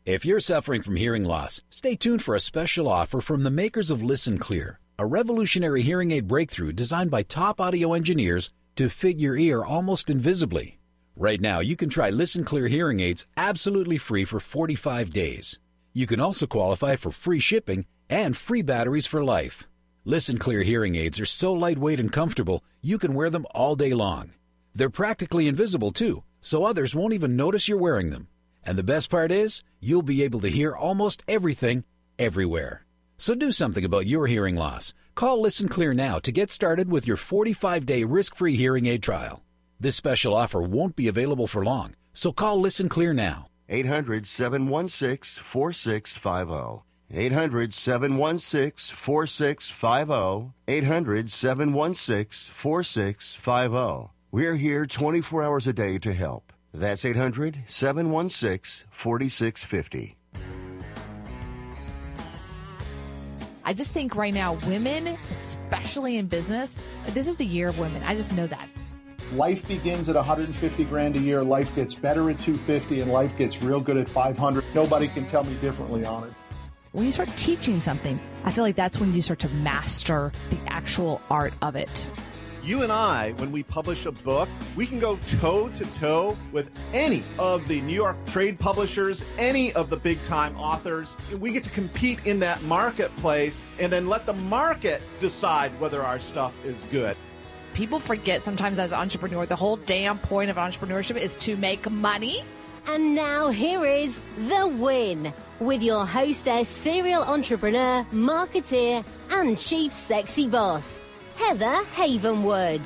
If you're suffering from hearing loss, stay tuned for a special offer from the makers of Listen Clear, a revolutionary hearing aid breakthrough designed by top audio engineers to fit your ear almost invisibly. Right now, you can try Listen Clear hearing aids absolutely free for 45 days. You can also qualify for free shipping and free batteries for life. Listen Clear hearing aids are so lightweight and comfortable, you can wear them all day long. They're practically invisible, too, so others won't even notice you're wearing them. And the best part is, you'll be able to hear almost everything, everywhere. So do something about your hearing loss. Call Listen Clear now to get started with your 45-day risk-free hearing aid trial. This special offer won't be available for long, so call Listen Clear now. 800-716-4650. 800-716-4650. 800-716-4650. We're here 24 hours a day to help. That's 800-716-4650. I just think right now, women, especially in business, this is the year of women. I just know that. Life begins at 150 grand a year. Life gets better at 250, and life gets real good at 500. Nobody can tell me differently on it. When you start teaching something, I feel like that's when you start to master the actual art of it. You and I, when we publish a book, we can go toe-to-toe with any of the New York trade publishers, any of the big-time authors. We get to compete in that marketplace and then let the market decide whether our stuff is good. People forget sometimes as an entrepreneur, the whole damn point of entrepreneurship is to make money. And now here is The Win with your hostess, serial entrepreneur, marketeer, and chief sexy boss, Heather Havenwood.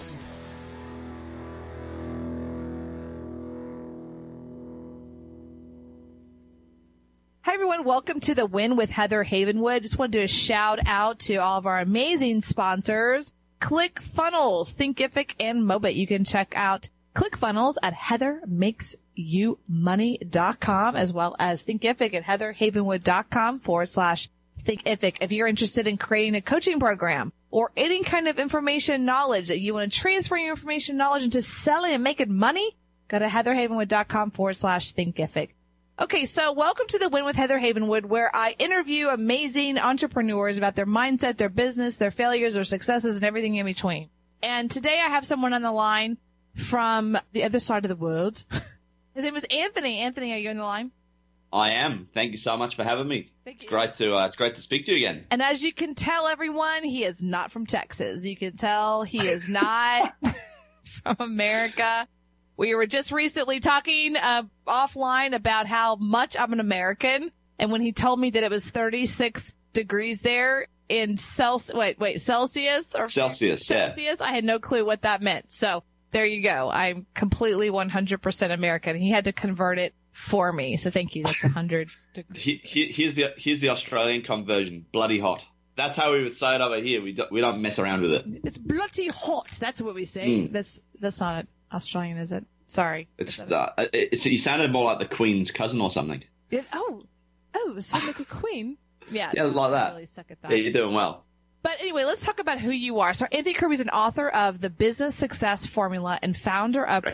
Hi, everyone. Welcome to The Win with Heather Havenwood. Just want to do a shout out to all of our amazing sponsors, ClickFunnels, Thinkific, and Mobit. You can check out ClickFunnels at heathermakesyoumoney.com as well as Thinkific at heatherhavenwood.com/Thinkific. If you're interested in creating a coaching program or any kind of information knowledge that you want to transfer your information knowledge into selling and making money, go to heatherhavenwood.com/Thinkific. Okay, so welcome to The Win with Heather Havenwood, where I interview amazing entrepreneurs about their mindset, their business, their failures, their successes, and everything in between. And today I have someone on the line from the other side of the world. His name is Anthony. Anthony, are you on the line? I am. Thank you so much for having me. It's great to speak to you again. And as you can tell, everyone, he is not from Texas. You can tell he is not from America. We were just recently talking offline about how much I'm an American. And when he told me that it was 36 degrees there in Celsius, or Celsius, Celsius, I had no clue what that meant. So there you go. I'm completely 100% American. He had to convert it for me. So thank you. That's 100 degrees. Here's the Australian conversion. Bloody hot. That's how we would say it over here. We don't mess around with it. It's bloody hot. That's what we say. That's not Australian, is it? Sorry. You sounded more like the Queen's cousin or something. Oh, it sounded like a queen. Yeah, like that. Really suck at that. Yeah, you're doing well. But anyway, let's talk about who you are. So Anthony Kirby is an author of The Business Success Formula and founder of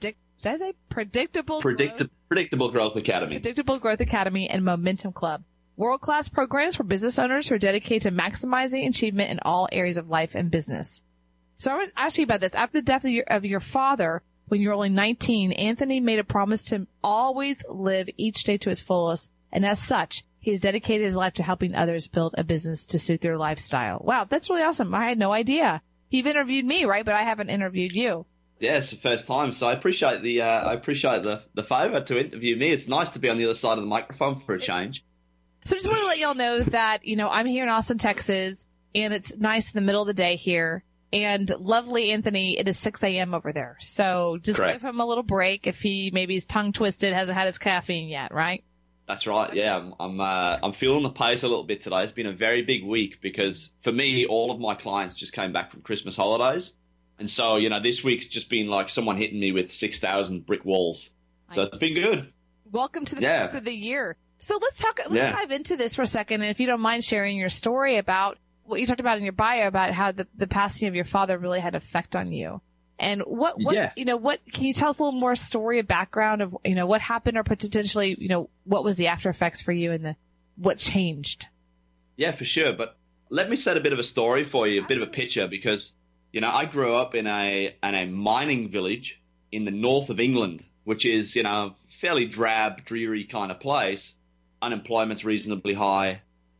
Predictable Growth Academy. Predictable Growth Academy and Momentum Club. World-class programs for business owners who are dedicated to maximizing achievement in all areas of life and business. So I want to ask you about this. After the death of your father, when you were only 19, Anthony made a promise to always live each day to its fullest. And as such, he has dedicated his life to helping others build a business to suit their lifestyle. Wow, that's really awesome. I had no idea. You've interviewed me, right? But I haven't interviewed you. Yeah, it's the first time, so I appreciate the favour to interview me. It's nice to be on the other side of the microphone for a change. So I just want to let y'all know that, I'm here in Austin, Texas, and it's nice in the middle of the day here. And lovely Anthony, it is 6 a.m. over there. So just Correct. Give him a little break if he maybe he's tongue twisted, hasn't had his caffeine yet, right? That's right. Yeah, I'm feeling the pace a little bit today. It's been a very big week because for me, all of my clients just came back from Christmas holidays. And so, this week's just been like someone hitting me with 6,000 brick walls. So it's been good. Welcome to the first of the year. So let's dive into this for a second. And if you don't mind sharing your story about what you talked about in your bio about how the passing of your father really had an effect on you. And what Yeah. what can you tell us a little more story, a background of, what happened or potentially, what was the after effects for you and what changed? Yeah, for sure. But let me set a bit of a story for you, a bit of a picture, because, I grew up in a mining village in the north of England, which is, fairly drab, dreary kind of place. Unemployment's reasonably high.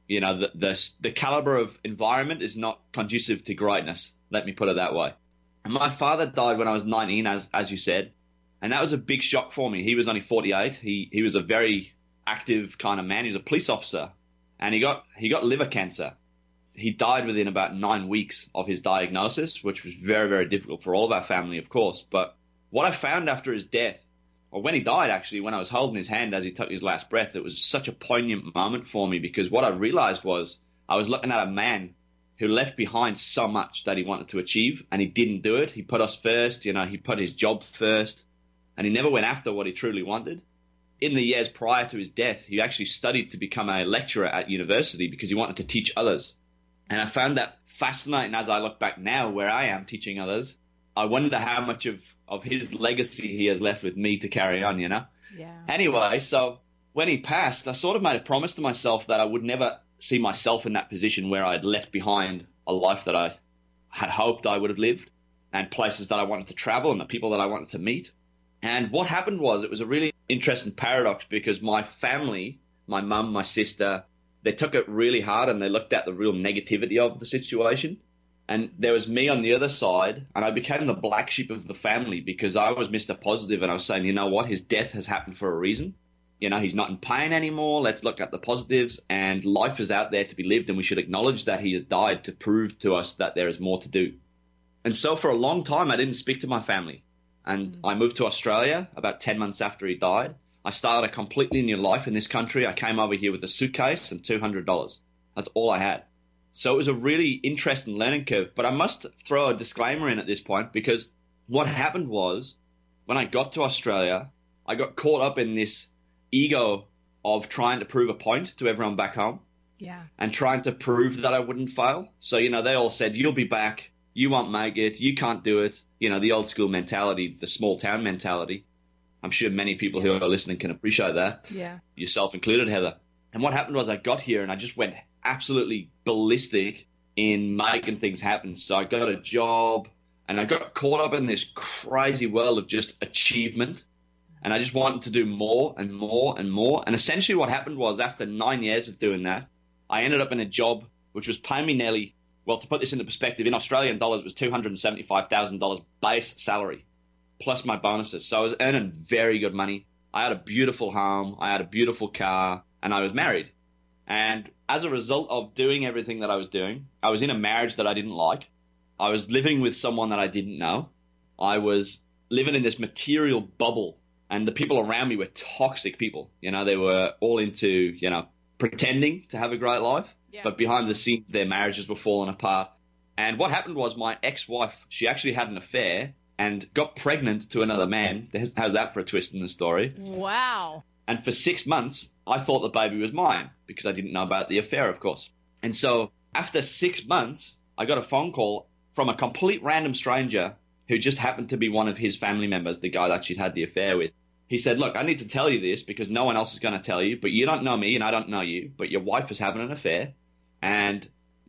The caliber of environment is not conducive to greatness. Let me put it that way. And my father died when I was 19, as you said, and that was a big shock for me. He was only 48. He was a very active kind of man. He was a police officer, and he got liver cancer. He died within about 9 weeks of his diagnosis, which was very, very difficult for all of our family, of course. But what I found after his death, or when he died, actually, when I was holding his hand as he took his last breath, it was such a poignant moment for me, because what I realized was I was looking at a man who left behind so much that he wanted to achieve, and he didn't do it. He put us first, he put his job first, and he never went after what he truly wanted. In the years prior to his death, he actually studied to become a lecturer at university because he wanted to teach others. And I found that fascinating as I look back now where I am teaching others. I wonder how much of his legacy he has left with me to carry on, Yeah. Anyway, so when he passed, I sort of made a promise to myself that I would never see myself in that position where I'd left behind a life that I had hoped I would have lived, and places that I wanted to travel, and the people that I wanted to meet. And what happened was, it was a really interesting paradox, because my family, my mum, my sister, they took it really hard, and they looked at the real negativity of the situation. And there was me on the other side, and I became the black sheep of the family, because I was Mr. Positive, and I was saying, you know what, his death has happened for a reason. He's not in pain anymore. Let's look at the positives, and life is out there to be lived, and we should acknowledge that he has died to prove to us that there is more to do. And so for a long time, I didn't speak to my family. And I moved to Australia about 10 months after he died. I started a completely new life in this country. I came over here with a suitcase and $200. That's all I had. So it was a really interesting learning curve. But I must throw a disclaimer in at this point, because what happened was, when I got to Australia, I got caught up in this ego of trying to prove a point to everyone back home. Yeah. And trying to prove that I wouldn't fail. So, they all said, you'll be back. You won't make it. You can't do it. The old school mentality, the small town mentality. I'm sure many people who are listening can appreciate that. Yeah. Yourself included, Heather. And what happened was I got here and I just went absolutely ballistic in making things happen. So I got a job and I got caught up in this crazy world of just achievement. And I just wanted to do more and more and more. And essentially what happened was, after 9 years of doing that, I ended up in a job which was paying me nearly, well, to put this into perspective, in Australian dollars, it was $275,000 base salary, plus my bonuses. So I was earning very good money. I had a beautiful home. I had a beautiful car, and I was married. And as a result of doing everything that I was doing, I was in a marriage that I didn't like. I was living with someone that I didn't know. I was living in this material bubble. And the people around me were toxic people. They were all into, pretending to have a great life. Yeah. But behind the scenes, their marriages were falling apart. And what happened was, my ex-wife, she actually had an affair and got pregnant to another man. How's that for a twist in the story? Wow. And for 6 months, I thought the baby was mine, because I didn't know about the affair, of course. And so after 6 months, I got a phone call from a complete random stranger who just happened to be one of his family members, the guy that she'd had the affair with. He said, look, I need to tell you this because no one else is going to tell you, but you don't know me and I don't know you, but your wife is having an affair, and,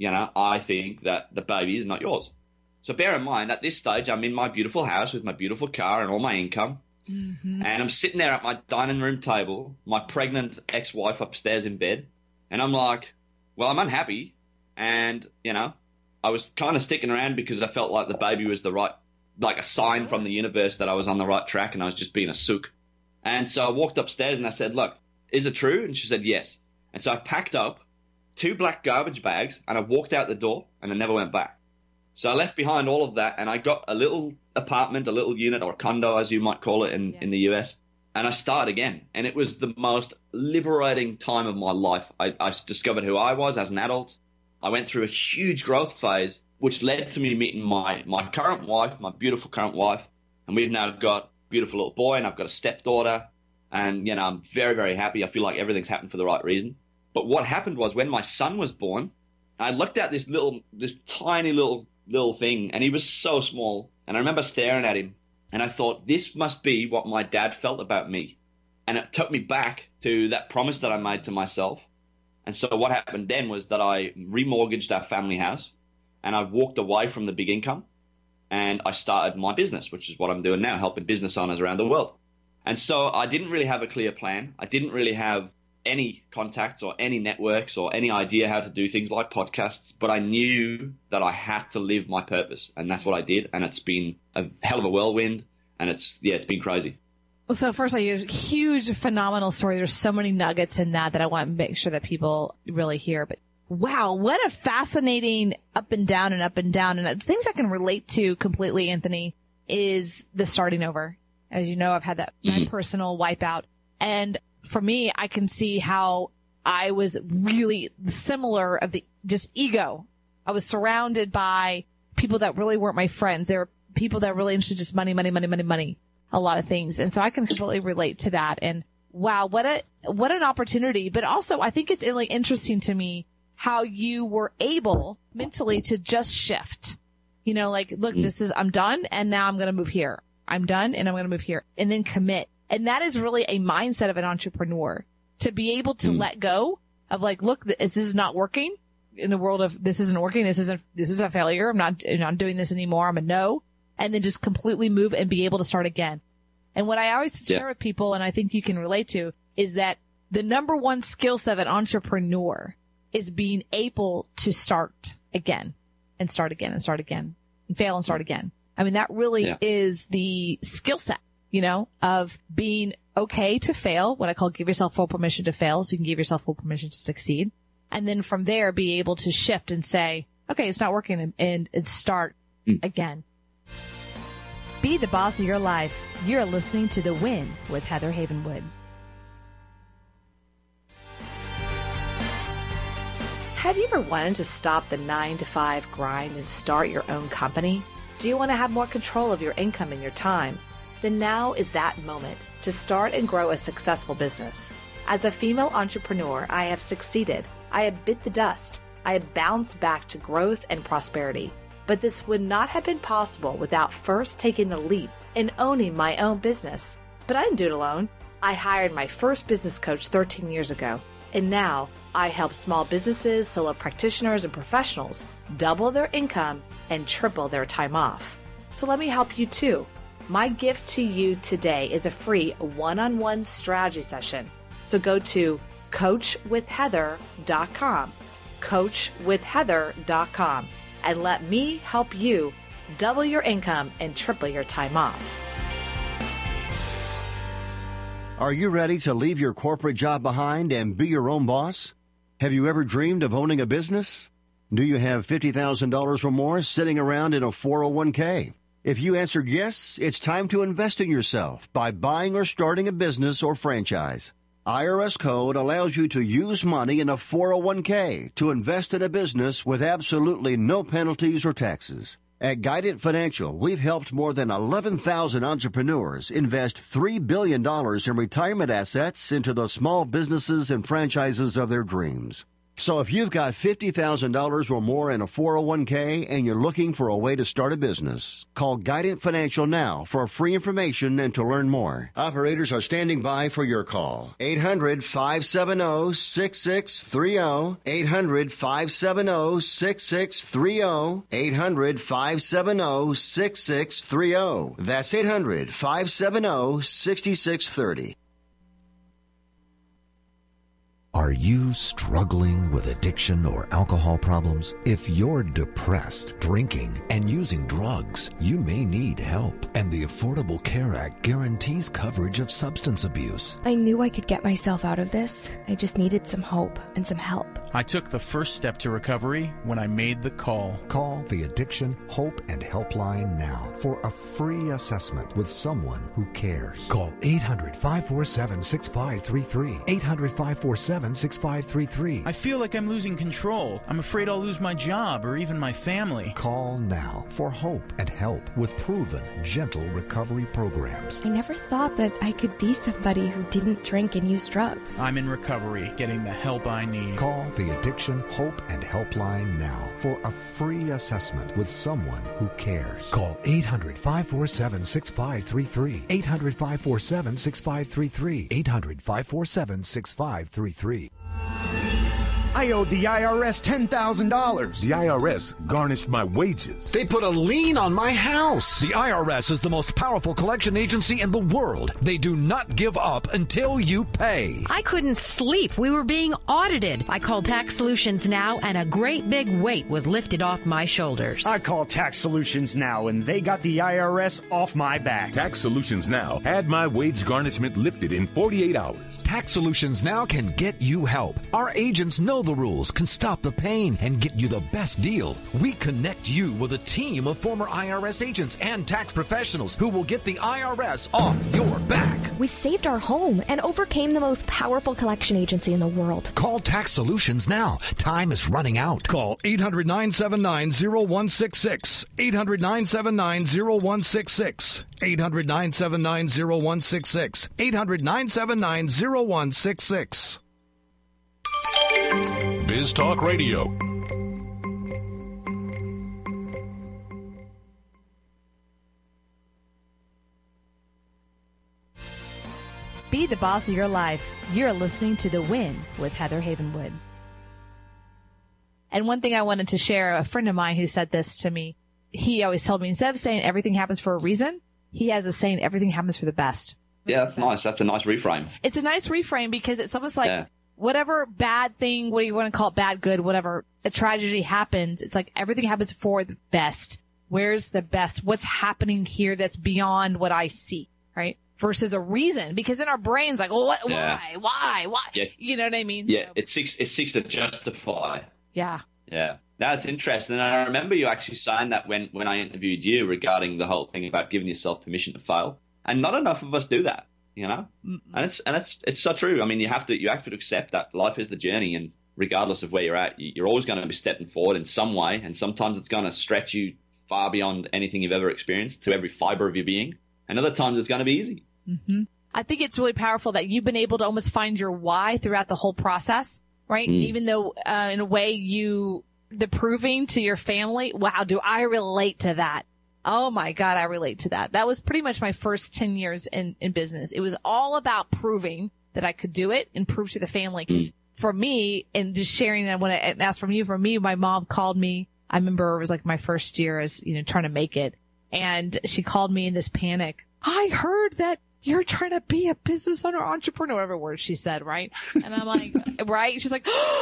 I think that the baby is not yours. So bear in mind, at this stage, I'm in my beautiful house with my beautiful car and all my income, and I'm sitting there at my dining room table, my pregnant ex-wife upstairs in bed, and I'm like, well, I'm unhappy, and, I was kind of sticking around because I felt like the baby was a sign from the universe that I was on the right track, and I was just being a sook. And so I walked upstairs and I said, look, is it true? And she said, yes. And so I packed up 2 black garbage bags and I walked out the door and I never went back. So I left behind all of that and I got a little apartment, a little unit, or a condo, as you might call it in the US. And I started again. And it was the most liberating time of my life. I discovered who I was as an adult. I went through a huge growth phase, which led to me meeting my current wife, my beautiful current wife. And we've now got beautiful little boy, and I've got a stepdaughter, and I'm very, very happy. I feel like everything's happened for the right reason. But what happened was, when my son was born, I looked at this tiny little thing, and he was so small. And I remember staring at him, and I thought, this must be what my dad felt about me. And it took me back to that promise that I made to myself. And so what happened then was that I remortgaged our family house, and I walked away from the big income, and I started my business, which is what I'm doing now, helping business owners around the world. And so I didn't really have a clear plan. I didn't really have any contacts or any networks or any idea how to do things like podcasts, but I knew that I had to live my purpose, and that's what I did. And it's been a hell of a whirlwind, and it's been crazy. Well, so first, a huge, phenomenal story. There's so many nuggets in that I want to make sure that people really hear. But wow, what a fascinating up and down and up and down. And things I can relate to completely, Anthony, is the starting over. As you know, I've had that my personal wipeout. And for me, I can see how I was really similar of the just ego. I was surrounded by people that really weren't my friends. They were people that were really interested in just money, money, money, money, money. A lot of things. And so I can completely relate to that. And wow, what an opportunity. But also I think it's really interesting to me how you were able mentally to just shift, like, look, I'm done. And now I'm going to move here. I'm done and I'm going to move here and then commit. And that is really a mindset of an entrepreneur, to be able to let go of like, look, this is not working in the world of this isn't working. This is a failure. I'm not doing this anymore. I'm a no. And then just completely move and be able to start again. And what I always share with people, and I think you can relate to, is that the number one skill set of an entrepreneur is being able to start again and start again and start again and fail and start again. I mean, that really is the skill set, of being okay to fail, what I call give yourself full permission to fail, so you can give yourself full permission to succeed. And then from there, be able to shift and say, okay, it's not working, and start again. Be the boss of your life. You're listening to The Win with Heather Havenwood. Have you ever wanted to stop the 9-to-5 grind and start your own company? Do you want to have more control of your income and your time? Then now is that moment to start and grow a successful business. As a female entrepreneur, I have succeeded. I have bit the dust. I have bounced back to growth and prosperity. But this would not have been possible without first taking the leap and owning my own business. But I didn't do it alone. I hired my first business coach 13 years ago. And now I help small businesses, solo practitioners, and professionals double their income and triple their time off. So let me help you too. My gift to you today is a free one-on-one strategy session. So go to coachwithheather.com, coachwithheather.com. and let me help you double your income and triple your time off. Are you ready to leave your corporate job behind and be your own boss? Have you ever dreamed of owning a business? Do you have $50,000 or more sitting around in a 401k? If you answered yes, it's time to invest in yourself by buying or starting a business or franchise. IRS code allows you to use money in a 401k to invest in a business with absolutely no penalties or taxes. At Guidant Financial, we've helped more than 11,000 entrepreneurs invest $3 billion in retirement assets into the small businesses and franchises of their dreams. So if you've got $50,000 or more in a 401k and you're looking for a way to start a business, call Guidant Financial now for free information and to learn more. Operators are standing by for your call. 800-570-6630. 800-570-6630. 800-570-6630. That's 800-570-6630. Are you struggling with addiction or alcohol problems? If you're depressed, drinking, and using drugs, you may need help. And the Affordable Care Act guarantees coverage of substance abuse. I knew I could get myself out of this. I just needed some hope and some help. I took the first step to recovery when I made the call. Call the Addiction, Hope, and Helpline now for a free assessment with someone who cares. Call 800-547-6533. 800-547-6533. 800-547-6533. I feel like I'm losing control. I'm afraid I'll lose my job or even my family. Call now for hope and help with proven, gentle recovery programs. I never thought that I could be somebody who didn't drink and use drugs. I'm in recovery, getting the help I need. Call the Addiction Hope and Helpline now for a free assessment with someone who cares. Call 800-547-6533. 800-547-6533. 800-547-6533. I owed the IRS $10,000. The IRS garnished my wages. They put a lien on my house. The IRS is the most powerful collection agency in the world. They do not give up until you pay. I couldn't sleep. We were being audited. I called Tax Solutions Now, and a great big weight was lifted off my shoulders. I called Tax Solutions Now, and they got the IRS off my back. Tax Solutions Now had my wage garnishment lifted in 48 hours. Tax Solutions Now can get you help. Our agents know the rules, can stop the pain, and get you the best deal. We connect you with a team of former IRS agents and tax professionals who will get the IRS off your back. We saved our home and overcame the most powerful collection agency in the world. Call Tax Solutions now. Time is running out. Call 800-979-0166. 800-979-0166. 800-979-0166. 800-979-0166. Biz Talk Radio. Be the boss of your life. You're listening to The Win with Heather Havenwood. And one thing I wanted to share, a friend of mine who said this to me, he always told me, instead of saying everything happens for a reason, he has a saying everything happens for the best. Yeah, that's nice. That's a nice reframe. It's a nice reframe because it's almost like whatever bad thing, what do you want to call it, bad, good, whatever, a tragedy happens, it's like everything happens for the best. Where's the best? What's happening here that's beyond what I see, right? Versus a reason, because in our brains, like, well, what, why? Yeah. You know what I mean? Yeah, so. it seeks to justify. Yeah. Yeah. That's interesting. And I remember you actually saying that when I interviewed you regarding the whole thing about giving yourself permission to fail. And not enough of us do that, you know? And it's so true. I mean, you have to accept that life is the journey, and regardless of where you're at, you're always going to be stepping forward in some way. And sometimes it's going to stretch you far beyond anything you've ever experienced, to every fiber of your being. And other times it's going to be easy. Mm-hmm. I think it's really powerful that you've been able to almost find your why throughout the whole process, right? Even though, in a way, the proving to your family, wow, do I relate to that? Oh my God, I relate to that. That was pretty much my first 10 years in business. It was all about proving that I could do it and prove to the family. Because for me, and just sharing, I want to ask from you, for me, my mom called me. I remember it was like my first year as, trying to make it. And she called me in this panic. I heard that you're trying to be a business owner, entrepreneur, whatever word she said, right? And I'm like, right? She's like,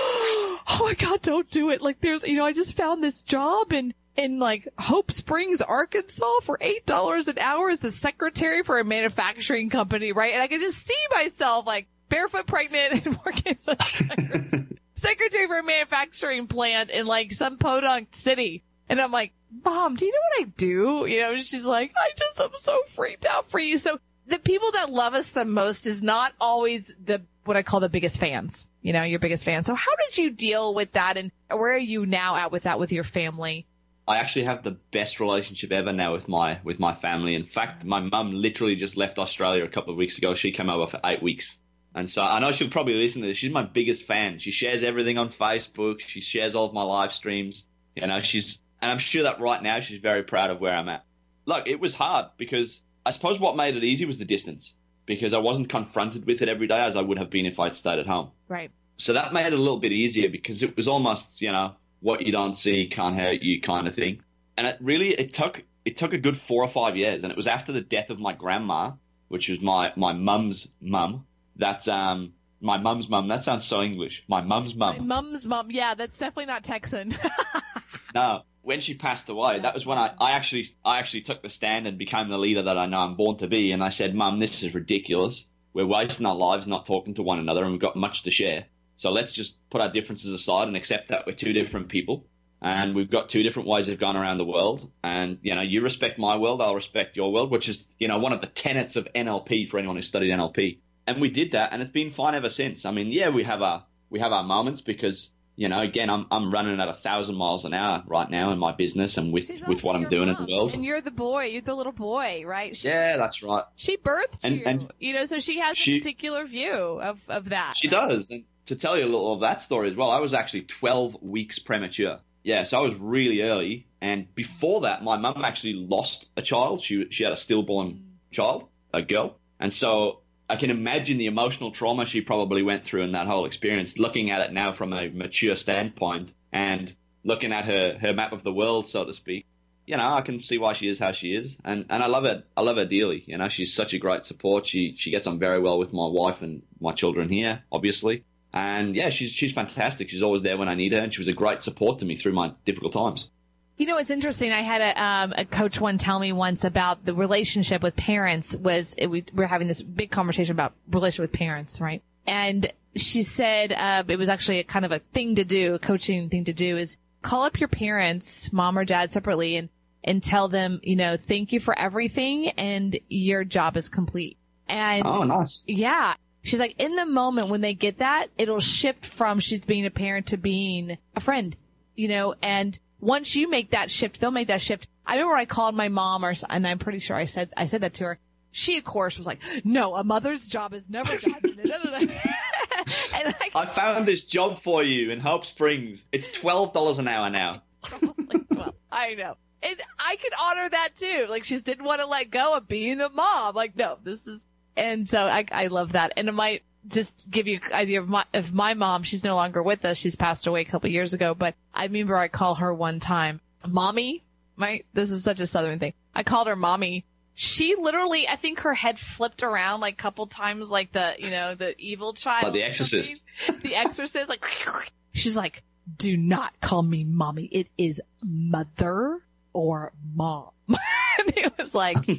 oh my God, don't do it. Like there's, I just found this job in like Hope Springs, Arkansas for $8 an hour as the secretary for a manufacturing company, right? And I can just see myself like barefoot pregnant and working as a secretary for a manufacturing plant in like some podunk city. And I'm like, Mom, do you know what I do? She's like, I'm so freaked out for you. So the people that love us the most is not always what I call the biggest fans, your biggest fan. So how did you deal with that? And where are you now at with that with your family? I actually have the best relationship ever now with my family. In fact, my mum literally just left Australia a couple of weeks ago. She came over for 8 weeks. And so I know she'll probably listen to this. She's my biggest fan. She shares everything on Facebook. She shares all of my live streams. And I'm sure that right now she's very proud of where I'm at. Look, it was hard because I suppose what made it easy was the distance, because I wasn't confronted with it every day as I would have been if I'd stayed at home. Right. So that made it a little bit easier because it was almost, what you don't see can't hurt you kind of thing. And it took a good 4 or 5 years. And it was after the death of my grandma, which was my mum's mum. That's my mum's mum. That sounds so English. My mum's mum. My mum's mum. Yeah, that's definitely not Texan. No. When she passed away, that was when I actually took the stand and became the leader that I know I'm born to be. And I said, Mum, this is ridiculous. We're wasting our lives not talking to one another, and we've got much to share. So let's just put our differences aside and accept that we're two different people. And we've got two different ways of going around the world. And, you respect my world, I'll respect your world, which is, one of the tenets of NLP for anyone who studied NLP. And we did that, and it's been fine ever since. I mean, yeah, we have our we have our moments because, you know, again, I'm running at 1,000 miles an hour right now in my business and with what I'm doing in the world. And you're the boy, you're the little boy, right? Yeah, that's right. She birthed you, and you know, so she has a particular view of that. She does. And to tell you a little of that story as well, I was actually 12 weeks premature. Yeah, so I was really early. And before that, my mum actually lost a child. She had a stillborn child, a girl. And so I can imagine the emotional trauma she probably went through in that whole experience, looking at it now from a mature standpoint and looking at her map of the world, so to speak. You know, I can see why she is how she is. And I love her. I love her dearly. You know, she's such a great support. She gets on very well with my wife and my children here, obviously. And yeah, she's fantastic. She's always there when I need her. And she was a great support to me through my difficult times. You know, it's interesting. I had a coach one tell me once about the relationship with parents we were having this big conversation about relationship with parents, right? And she said, it was actually a kind of a thing to do, a coaching thing to do is call up your parents, mom or dad separately and tell them, you know, thank you for everything and your job is complete. And oh, nice. Yeah. She's like, in the moment when they get that, it'll shift from she's being a parent to being a friend, you know, and once you make that shift, they'll make that shift. I remember I called my mom and I'm pretty sure I said that to her. She, of course, was like, no, a mother's job is never done. And I found this job for you in Hope Springs. It's $12 an hour now. I know. And I could honor that too. Like, she just didn't want to let go of being the mom. Like, no, this is, and so I love that. And it might just give you an idea of my mom. She's no longer with us. She's passed away a couple years ago, but I remember I called her one time, Mommy. This is such a Southern thing. I called her Mommy. She literally, I think her head flipped around like a couple times, like the evil child. Like The Exorcist. The Exorcist, like, she's like, do not call me Mommy. It is mother or mom. And it was like, got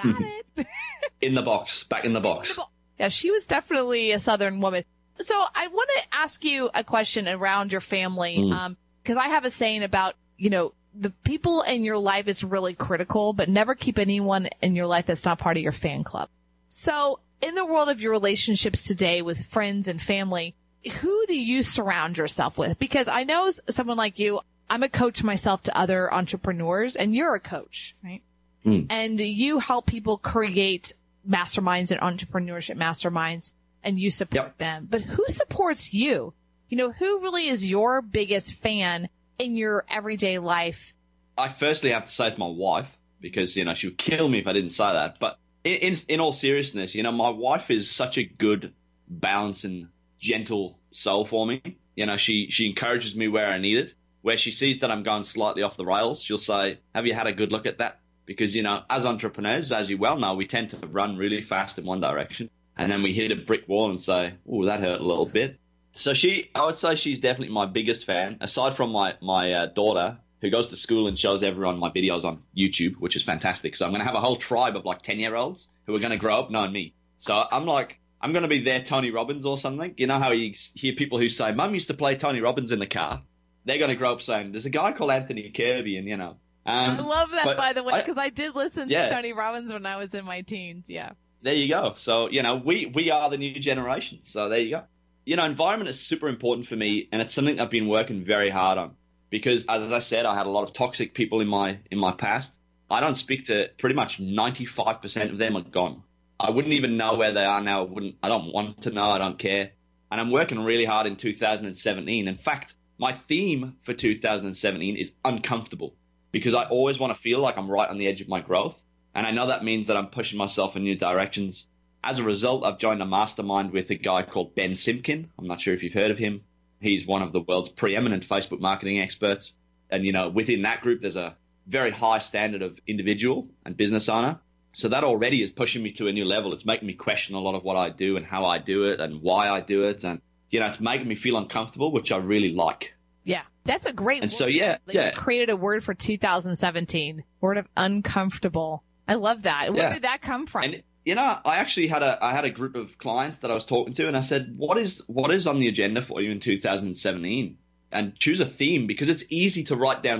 it. In the box, back in the box. Yeah, she was definitely a Southern woman. So I want to ask you a question around your family, because I have a saying about, you know, the people in your life is really critical, but never keep anyone in your life that's not part of your fan club. So in the world of your relationships today with friends and family, who do you surround yourself with? Because I know someone like you, I'm a coach myself to other entrepreneurs, and you're a coach, right? And you help people create masterminds and entrepreneurship masterminds, and you support them. But who supports you? You know, who really is your biggest fan in your everyday life? I firstly have to say it's my wife, because, you know, she would kill me if I didn't say that. But in all seriousness, you know, my wife is such a good, balancing, gentle soul for me. You know, she encourages me where I need it. Where she sees that I'm going slightly off the rails, she'll say, have you had a good look at that? Because, you know, as entrepreneurs, as you well know, we tend to run really fast in one direction. And then we hit a brick wall and say, oh, that hurt a little bit. So I would say she's definitely my biggest fan, aside from my daughter, who goes to school and shows everyone my videos on YouTube, which is fantastic. So I'm going to have a whole tribe of like 10-year-olds who are going to grow up knowing me. So I'm going to be their Tony Robbins or something. You know how you hear people who say, Mum used to play Tony Robbins in the car? They're going to grow up saying, there's a guy called Anthony Kirby, and, you know. I love that, by the way, because I did listen to Tony Robbins when I was in my teens. Yeah. There you go. So, you know, we are the new generation. So there you go. You know, environment is super important for me, and it's something I've been working very hard on. Because, as I said, I had a lot of toxic people in my past. I don't speak to pretty much 95% of them are gone. I wouldn't even know where they are now. I don't want to know. I don't care. And I'm working really hard in 2017. In fact, my theme for 2017 is uncomfortable, because I always want to feel like I'm right on the edge of my growth. And I know that means that I'm pushing myself in new directions. As a result, I've joined a mastermind with a guy called Ben Simkin. I'm not sure if you've heard of him. He's one of the world's preeminent Facebook marketing experts. And, you know, within that group, there's a very high standard of individual and business owner. So that already is pushing me to a new level. It's making me question a lot of what I do and how I do it and why I do it. And, you know, it's making me feel uncomfortable, which I really like. Yeah, that's a great word. So, You created a word for 2017, word of uncomfortable. I love that. Where did that come from? And, you know, I actually had a group of clients that I was talking to, and I said, what is on the agenda for you in 2017? And choose a theme, because it's easy to write down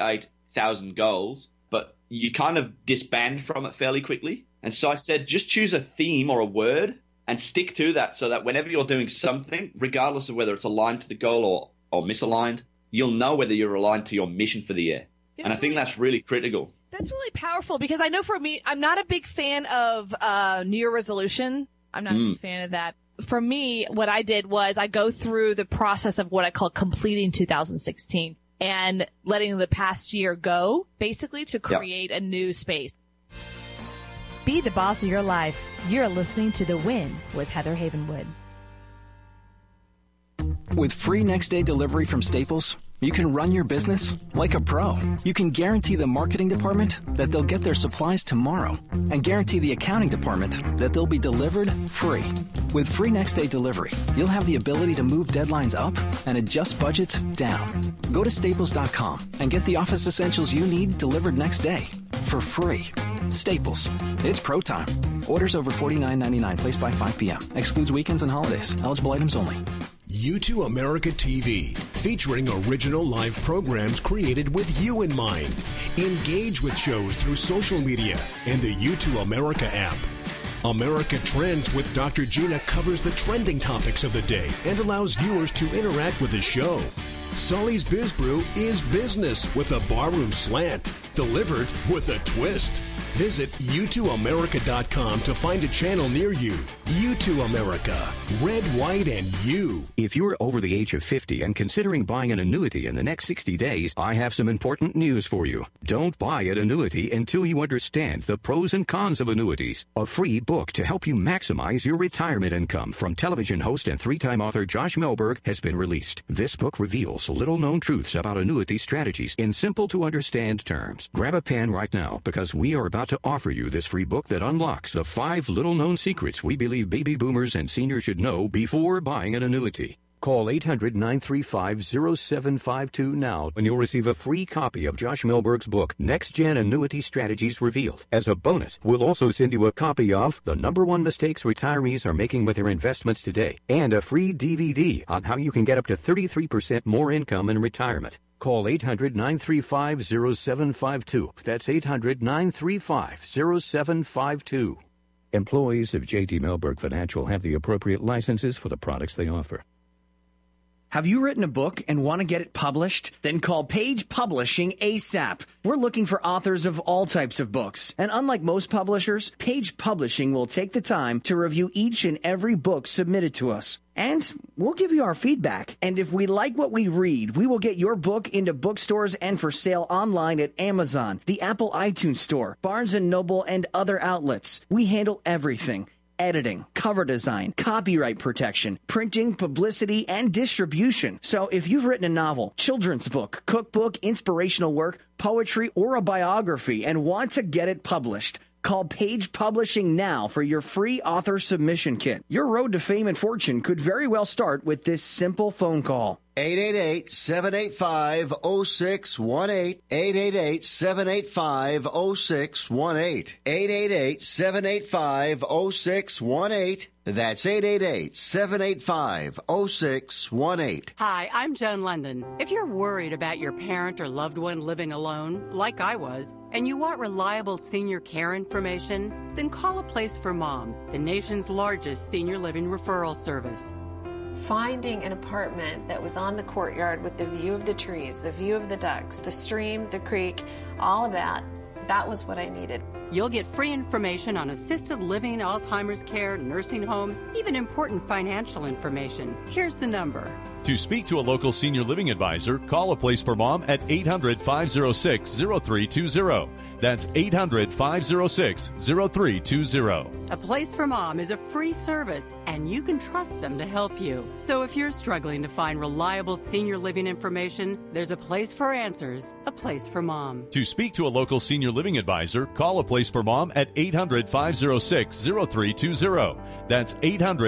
58,000 goals, but you kind of disband from it fairly quickly. And so I said, just choose a theme or a word and stick to that so that whenever you're doing something, regardless of whether it's aligned to the goal or misaligned, you'll know whether you're aligned to your mission for the year. And I think that's really critical. That's really powerful because I know for me, I'm not a big fan of New Year resolution. I'm not a big fan of that. For me, what I did was I go through the process of what I call completing 2016 and letting the past year go, basically, to create a new space. Be the boss of your life. You're listening to The Win with Heather Havenwood. With free next-day delivery from Staples, you can run your business like a pro. You can guarantee the marketing department that they'll get their supplies tomorrow and guarantee the accounting department that they'll be delivered free. With free next-day delivery, you'll have the ability to move deadlines up and adjust budgets down. Go to Staples.com and get the office essentials you need delivered next day for free. Staples. It's pro time. Orders over $49.99 placed by 5 p.m. Excludes weekends and holidays. Eligible items only. U2 America TV, featuring original live programs created with you in mind. Engage with shows through social media and the U2 America app. America Trends with Dr. Gina covers the trending topics of the day and allows viewers to interact with the show. Sully's Biz Brew is business with a barroom slant, delivered with a twist. Visit U2America.com to find a channel near you. U2 America. Red, white, and you. If you're over the age of 50 and considering buying an annuity in the next 60 days, I have some important news for you. Don't buy an annuity until you understand the pros and cons of annuities. A free book to help you maximize your retirement income from television host and 3-time author Josh Melberg has been released. This book reveals little-known truths about annuity strategies in simple-to-understand terms. Grab a pen right now because we are about to offer you this free book that unlocks the 5 little-known secrets we believe baby boomers and seniors should know before buying an annuity. Call 800-935-0752 now and you'll receive a free copy of Josh Melberg's book, Next Gen Annuity Strategies Revealed. As a bonus, we'll also send you a copy of The #1 Mistakes Retirees Are Making with Their Investments Today and a free DVD on how you can get up to 33% more income in retirement. Call 800-935-0752. That's 800-935-0752. Employees of J.D. Melberg Financial have the appropriate licenses for the products they offer. Have you written a book and want to get it published? Then call Page Publishing ASAP. We're looking for authors of all types of books. And unlike most publishers, Page Publishing will take the time to review each and every book submitted to us. And we'll give you our feedback. And if we like what we read, we will get your book into bookstores and for sale online at Amazon, the Apple iTunes Store, Barnes & Noble, and other outlets. We handle everything. Editing, cover design, copyright protection, printing, publicity, and distribution. So if you've written a novel, children's book, cookbook, inspirational work, poetry, or a biography and want to get it published, call Page Publishing now for your free author submission kit. Your road to fame and fortune could very well start with this simple phone call. 888-785-0618. 888-785-0618. 888-785-0618. That's 888-785-0618. Hi, I'm Joan London. If you're worried about your parent or loved one living alone, like I was, and you want reliable senior care information, then call A Place for Mom, the nation's largest senior living referral service. Finding an apartment that was on the courtyard with the view of the trees, the view of the ducks, the stream, the creek, all of that was what I needed. You'll get free information on assisted living, Alzheimer's care, nursing homes, even important financial information. Here's the number. To speak to a local senior living advisor, call A Place for Mom at 800-506-0320. That's 800-506-0320. A Place for Mom is a free service, and you can trust them to help you. So if you're struggling to find reliable senior living information, there's a place for answers, A Place for Mom. To speak to a local senior living advisor, call A Place for Mom at 800-506-0320. That's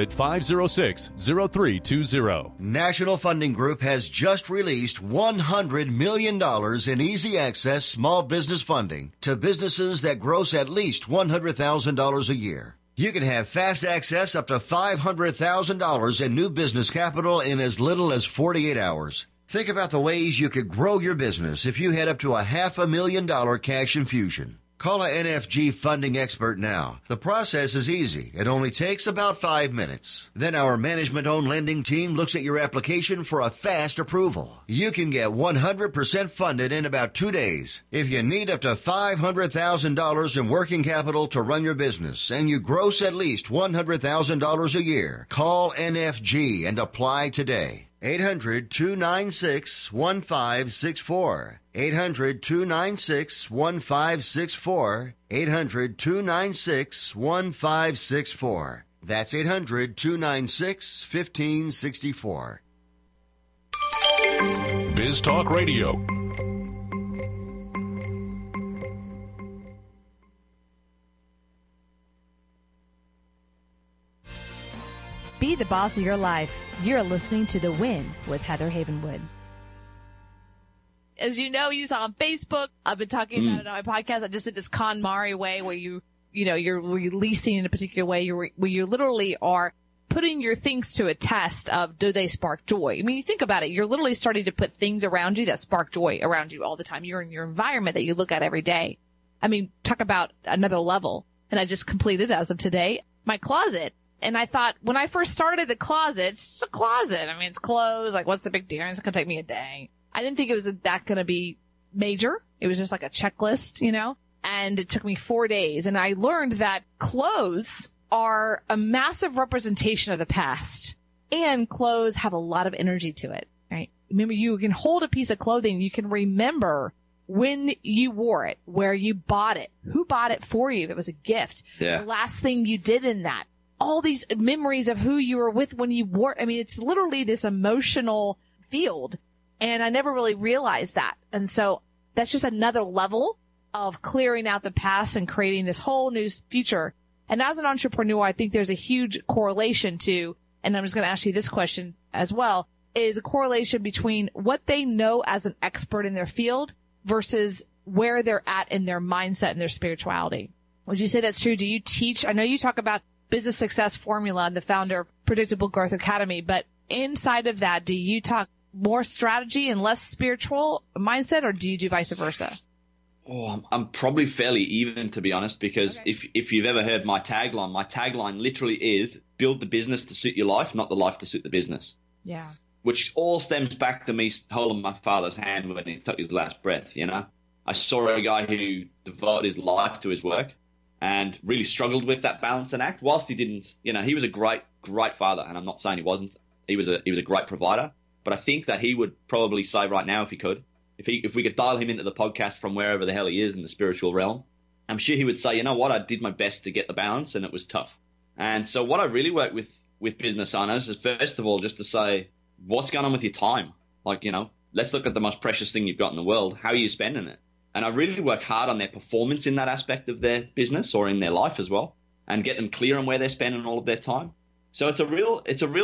800-506-0320. National Funding Group has just released $100 million in easy access small business funding to businesses that gross at least $100,000 a year. You can have fast access up to $500,000 in new business capital in as little as 48 hours. Think about the ways you could grow your business if you had up to $500,000 cash infusion. Call a NFG funding expert now. The process is easy. It only takes about 5 minutes. Then our management-owned lending team looks at your application for a fast approval. You can get 100% funded in about 2 days. If you need up to $500,000 in working capital to run your business and you gross at least $100,000 a year, call NFG and apply today. 800-296-1564. 800-296-1564. 800-296-1564. That's 800-296-1564. Biz Talk Radio. Be the boss of your life. You're listening to The Win with Heather Havenwood. As you know, you saw on Facebook, I've been talking about it on my podcast. I just did this KonMari way where you're releasing in a particular way where you literally are putting your things to a test of, do they spark joy? I mean, you think about it. You're literally starting to put things around you that spark joy around you all the time. You're in your environment that you look at every day. I mean, talk about another level. And I just completed, as of today, my closet. And I thought, when I first started the closet, it's just a closet. I mean, it's clothes. Like, what's the big deal? It's going to take me a day. I didn't think it was that going to be major. It was just like a checklist, and it took me 4 days. And I learned that clothes are a massive representation of the past, and clothes have a lot of energy to it, right? Remember, you can hold a piece of clothing. You can remember when you wore it, where you bought it, who bought it for you. If it was a gift, the last thing you did in that. All these memories of who you were with when you wore it. I mean, it's literally this emotional field. And I never really realized that. And so that's just another level of clearing out the past and creating this whole new future. And as an entrepreneur, I think there's a huge correlation to, and I'm just going to ask you this question as well, is a correlation between what they know as an expert in their field versus where they're at in their mindset and their spirituality. Would you say that's true? Do you teach? I know you talk about Business Success Formula and the founder of Predictable Growth Academy, but inside of that, do you talk more strategy and less spiritual mindset, or do you do vice versa? Oh, I'm probably fairly even, to be honest, because if you've ever heard my tagline literally is build the business to suit your life, not the life to suit the business. Yeah. Which all stems back to me holding my father's hand when he took his last breath, I saw a guy who devoted his life to his work and really struggled with that balance and act. Whilst he didn't, he was a great father, and I'm not saying he wasn't. He was a great provider, but I think that he would probably say right now, if he could, if we could dial him into the podcast from wherever the hell he is in the spiritual realm, I'm sure he would say, you know what, I did my best to get the balance, and it was tough. And so what I really work with business owners is, first of all, just to say, what's going on with your time? Like, let's look at the most precious thing you've got in the world. How are you spending it? And I really work hard on their performance in that aspect of their business or in their life as well, and get them clear on where they're spending all of their time. So it's a real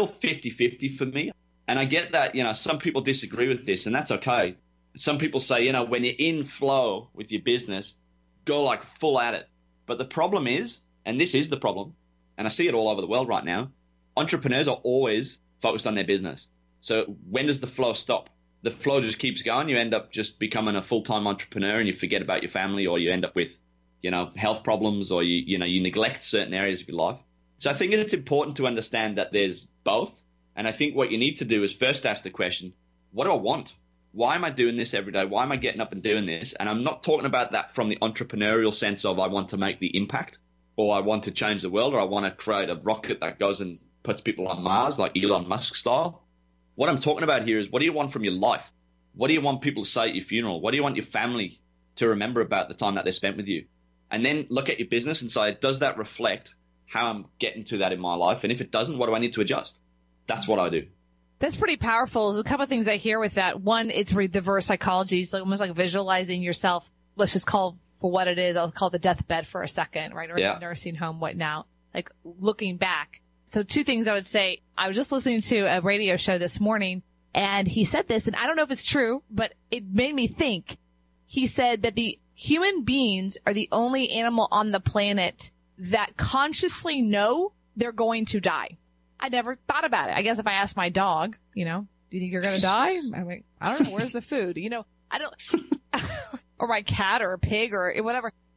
50-50 for me. And I get that, some people disagree with this, and that's okay. Some people say, when you're in flow with your business, go like full at it. But the problem is, and this is the problem, and I see it all over the world right now, entrepreneurs are always focused on their business. So when does the flow stop? The flow just keeps going. You end up just becoming a full-time entrepreneur, and you forget about your family, or you end up with, health problems, or you neglect certain areas of your life. So I think it's important to understand that there's both. And I think what you need to do is first ask the question, what do I want? Why am I doing this every day? Why am I getting up and doing this? And I'm not talking about that from the entrepreneurial sense of I want to make the impact, or I want to change the world, or I want to create a rocket that goes and puts people on Mars like Elon Musk style. What I'm talking about here is, what do you want from your life? What do you want people to say at your funeral? What do you want your family to remember about the time that they spent with you? And then look at your business and say, does that reflect how I'm getting to that in my life? And if it doesn't, what do I need to adjust? That's what I do. That's pretty powerful. There's a couple of things I hear with that. One, it's reverse psychology. It's almost like visualizing yourself. Let's just call for what it is. I'll call it the deathbed for a second, right? Or the nursing home, what now? Like looking back. So two things I would say. I was just listening to a radio show this morning, and he said this, and I don't know if it's true, but it made me think. He said that the human beings are the only animal on the planet that consciously know they're going to die. I never thought about it. I guess if I asked my dog, do you think you're going to die? I'm like, I don't know. Where's the food? I don't, or my cat or a pig or whatever.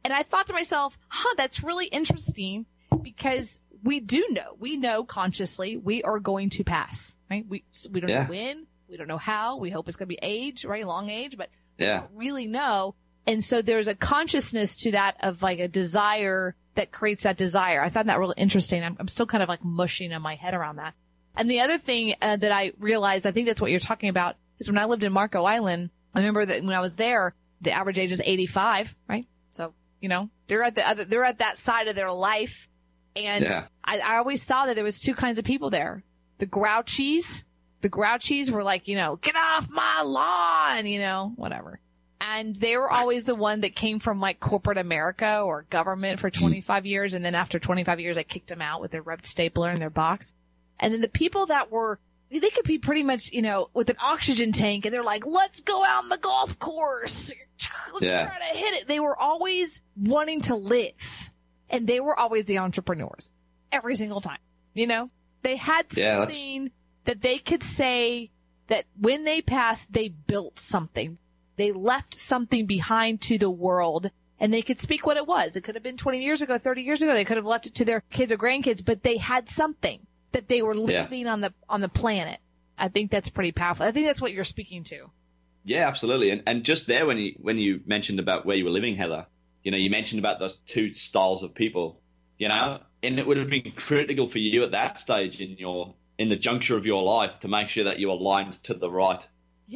And I thought to myself, that's really interesting because we know consciously we are going to pass, right? We don't know when, we don't know how, we hope it's going to be age, right? Long age, but we don't really know. And so there's a consciousness to that of like a desire that creates that desire. I found that really interesting. I'm still kind of like mushing in my head around that. And the other thing that I realized, I think that's what you're talking about, is when I lived in Marco Island, I remember that when I was there, the average age is 85, right? So, they're at that side of their life. And I always saw that there was two kinds of people there. The grouchies were like, get off my lawn, whatever. And they were always the one that came from like corporate America or government for 25 years. And then after 25 years, I kicked them out with their rubbed stapler in their box. And then the people that were, they could be pretty much, with an oxygen tank and they're like, let's go out on the golf course. Let's try to hit it. They were always wanting to live. And they were always the entrepreneurs every single time. They had something that they could say that when they passed, they built something. They left something behind to the world and they could speak what it was. It could have been 20 years ago, 30 years ago. They could have left it to their kids or grandkids, but they had something that they were leaving on the planet. I think that's pretty powerful. I think that's what you're speaking to. Yeah, absolutely. And just there when you mentioned about where you were living, Heather, you mentioned about those two styles of people, and it would have been critical for you at that stage in the juncture of your life to make sure that you aligned to the right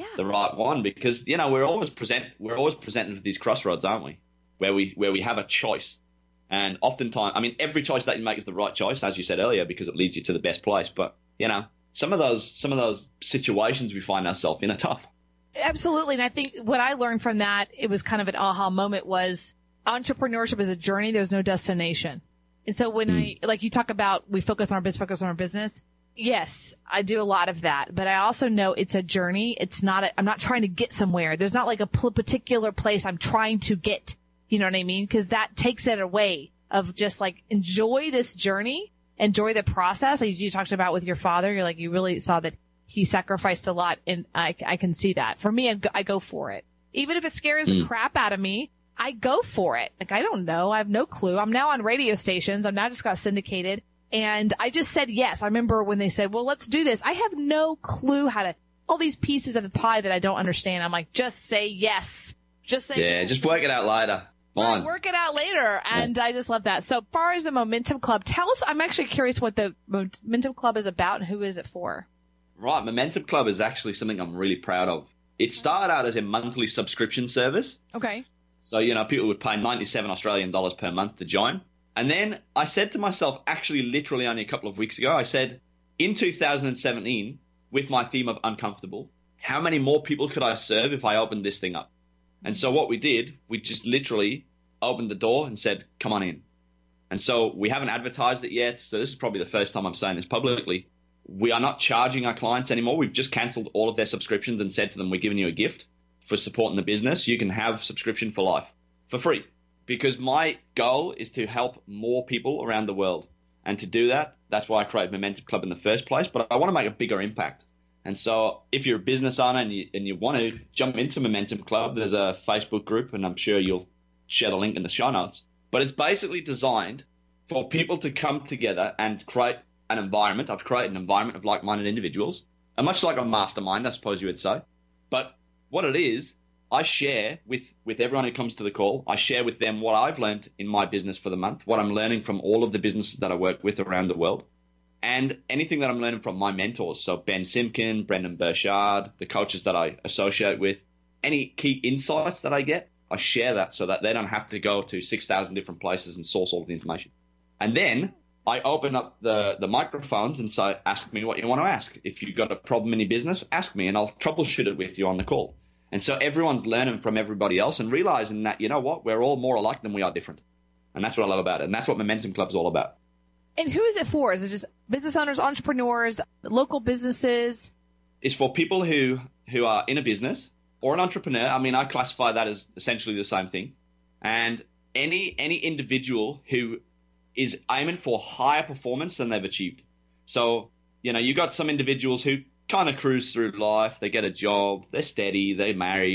one, because we're always presented with these crossroads, aren't we? Where we have a choice, and oftentimes, every choice that you make is the right choice, as you said earlier, because it leads you to the best place. But some of those situations we find ourselves in are tough. Absolutely, and I think what I learned from that, it was kind of an aha moment, was entrepreneurship is a journey. There's no destination. And so when like you talk about, we focus on our business. Yes, I do a lot of that, but I also know it's a journey. I'm not trying to get somewhere. There's not like a particular place I'm trying to get. You know what I mean? Because that takes it away of just like, enjoy this journey, enjoy the process. Like you talked about with your father, you're like, you really saw that he sacrificed a lot, and I can see that. For me, I go for it. Even if it scares the crap out of me, I go for it. Like, I don't know. I have no clue. I'm now on radio stations. I'm now just got syndicated. And I just said yes. I remember when they said, well, let's do this. I have no clue all these pieces of the pie that I don't understand. I'm like, just say yes. Just say yes. Just work it out later. Fine. Work it out later. And I just love that. So as far as the Momentum Club, tell us, I'm actually curious what the Momentum Club is about and who is it for? Right. Momentum Club is actually something I'm really proud of. It started out as a monthly subscription service. Okay. So, people would pay 97 Australian dollars per month to join. And then I said to myself, actually literally only a couple of weeks ago, I said, in 2017, with my theme of uncomfortable, how many more people could I serve if I opened this thing up? And so what we did, we just literally opened the door and said, come on in. And so we haven't advertised it yet. So this is probably the first time I'm saying this publicly. We are not charging our clients anymore. We've just canceled all of their subscriptions and said to them, we're giving you a gift for supporting the business. You can have subscription for life for free, because my goal is to help more people around the world. And to do that, that's why I created Momentum Club in the first place. But I want to make a bigger impact. And so if you're a business owner and you want to jump into Momentum Club, there's a Facebook group, and I'm sure you'll share the link in the show notes. But it's basically designed for people to come together and create an environment. I've created an environment of like-minded individuals, and much like a mastermind, I suppose you would say. But what it is, I share with everyone who comes to the call. I share with them what I've learned in my business for the month, what I'm learning from all of the businesses that I work with around the world, and anything that I'm learning from my mentors. So Ben Simkin, Brendan Burchard, the coaches that I associate with, any key insights that I get, I share that so that they don't have to go to 6,000 different places and source all of the information. And then I open up the microphones and say, ask me what you want to ask. If you've got a problem in your business, ask me and I'll troubleshoot it with you on the call. And so everyone's learning from everybody else and realizing that, you know what, we're all more alike than we are different. And that's what I love about it. And that's what Momentum Club is all about. And who is it for? Is it just business owners, entrepreneurs, local businesses? It's for people who are in a business or an entrepreneur. I mean, I classify that as essentially the same thing. And any individual who is aiming for higher performance than they've achieved. So, you got some individuals who kind of cruise through life. They get a job, they're steady, they're married,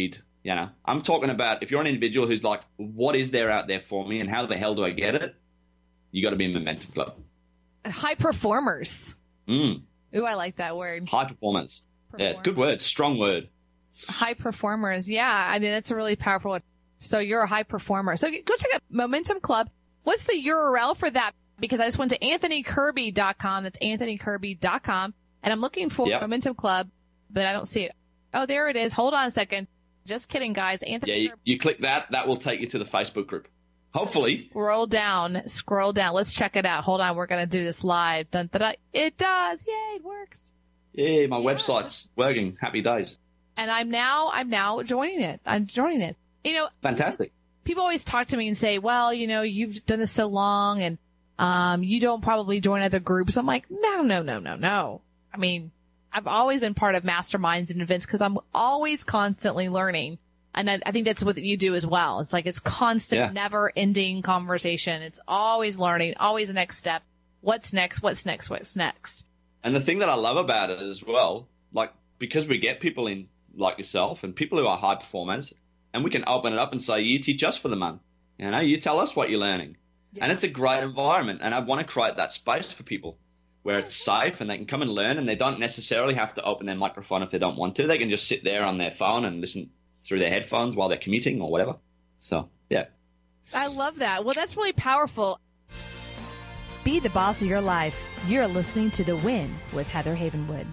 You know, I'm talking about if you're an individual who's like, what is there out there for me and how the hell do I get it? You got to be in Momentum Club. High performers. Ooh, I like that word. High performance. Yeah, it's a good word. Strong word. High performers. Yeah, I mean, that's a really powerful one. So you're a high performer. So go check out Momentum Club. What's the URL for that? Because I just went to anthonykirby.com. That's anthonykirby.com. And I'm looking for Momentum Club, but I don't see it. Oh, there it is. Hold on a second. Just kidding, guys. Anthony. Yeah, you click that. That will take you to the Facebook group. Hopefully. Scroll down. Let's check it out. Hold on. We're going to do this live. Dun, dun, dun. It does. Yay, it works. Yeah, my website's working. Happy days. And I'm now joining it. I'm joining it. You know, fantastic. People always talk to me and say, well, you know, you've done this so long and you don't probably join other groups. I'm like, no. I mean, I've always been part of masterminds and events because I'm always constantly learning. And I think that's what you do as well. It's like it's constant, never ending conversation. It's always learning, always the next step. What's next? And the thing that I love about it as well, like, because we get people in like yourself and people who are high performers, and we can open it up and say, you teach us for the month. You know, you tell us what you're learning. Yeah. And it's a great environment. And I want to create that space for people where it's safe and they can come and learn and they don't necessarily have to open their microphone if they don't want to. They can just sit there on their phone and listen through their headphones while they're commuting or whatever. So, yeah. I love that. Well, that's really powerful. Be the boss of your life. You're listening to The Win with Heather Havenwood.